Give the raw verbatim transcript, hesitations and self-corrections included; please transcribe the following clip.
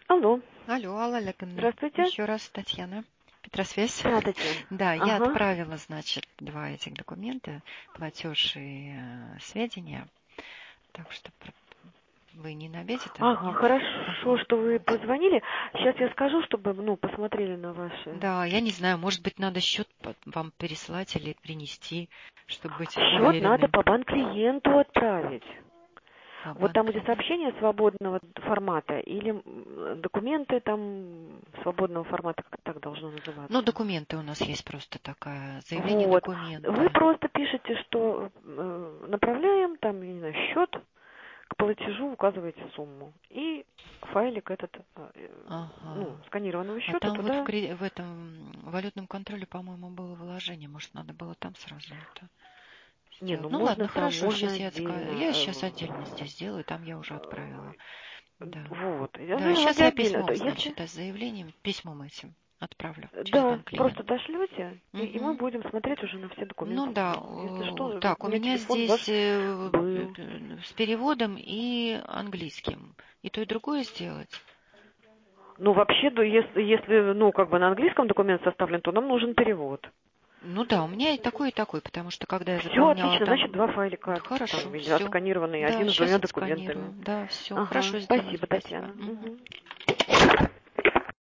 Алло. Алло, Алла Олеговна. Здравствуйте. Еще раз Татьяна. Петросвязь. Да, Татьяна. Да, я Ага. отправила, значит, два этих документа, платеж и э, сведения. Так что про- вы не на обеде там? Ага, Нет? хорошо, Ага. что вы позвонили. Сейчас я скажу, чтобы, ну, посмотрели на ваши... Да, я не знаю, может быть, надо счет по- вам переслать или принести, чтобы быть Счет надо уверенным. по банк-клиенту отправить. По Вот там эти банк-клиенту. сообщения свободного формата или м, документы там свободного формата, как так должно называться. Ну, документы у нас есть просто такая, заявление Вот. Вы документы. просто пишете, что э, направляем, там, я не знаю, счет, к платежу указываете сумму. И файлик этот, э, ну, Ага. сканированного А счета там вот в, туда. кре- в этом валютном контроле, по-моему, было вложение. Может, надо было там сразу это Не, ну сделать. Ну можно ладно, там, хорошо, можно сейчас я отска- отдельно. я сейчас отдельно э, здесь сделаю, там я уже отправила. Да. Вот. Я Да, же сейчас вроде я отдельно. То письмом, если значит, с заявлением, письмом этим отправлю через да, банк клиент. просто дошлете, и, и мы Угу. будем смотреть уже на все документы Ну да, сразу. Если э, что, так, у у меня меня телефон ваш здесь э, был. э, с переводом и английским. И то, и другое сделать. Ну, вообще, да, если, если, ну, как бы на английском документ составлен, то нам нужен перевод. Ну да, у меня и такой, и такой, потому что когда я Все заполняла отлично, значит, два там... файлика Хорошо, там или все. отсканированные, Да, один с сейчас двумя документами. отсканирую. Да, все, Ага, хорошо сделаю. спасибо, Спасибо. Татьяна. Мгм. Мгм.